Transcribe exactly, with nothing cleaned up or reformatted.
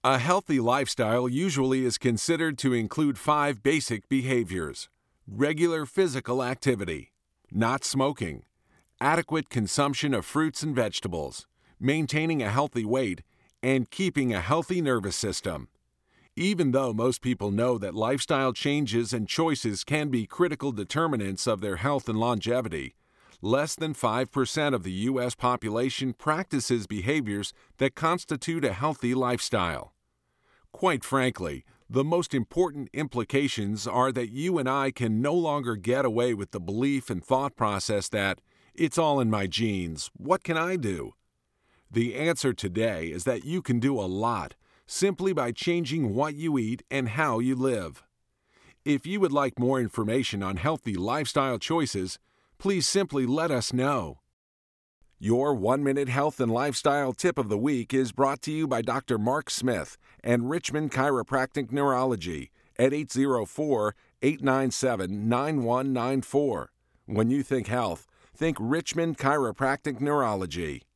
A healthy lifestyle usually is considered to include five basic behaviors: regular physical activity, not smoking, adequate consumption of fruits and vegetables, maintaining a healthy weight, and keeping a healthy nervous system. Even though most people know that lifestyle changes and choices can be critical determinants of their health and longevity, less than five percent of the U S population practices behaviors that constitute a healthy lifestyle. Quite frankly, the most important implications are that you and I can no longer get away with the belief and thought process that it's all in my genes, what can I do? The answer today is that you can do a lot simply by changing what you eat and how you live. If you would like more information on healthy lifestyle choices, please simply let us know. Your one-minute health and lifestyle tip of the week is brought to you by Doctor Mark Smith and Richmond Chiropractic Neurology at eight oh four, eight nine seven, nine one nine four. When you think health, think Richmond Chiropractic Neurology.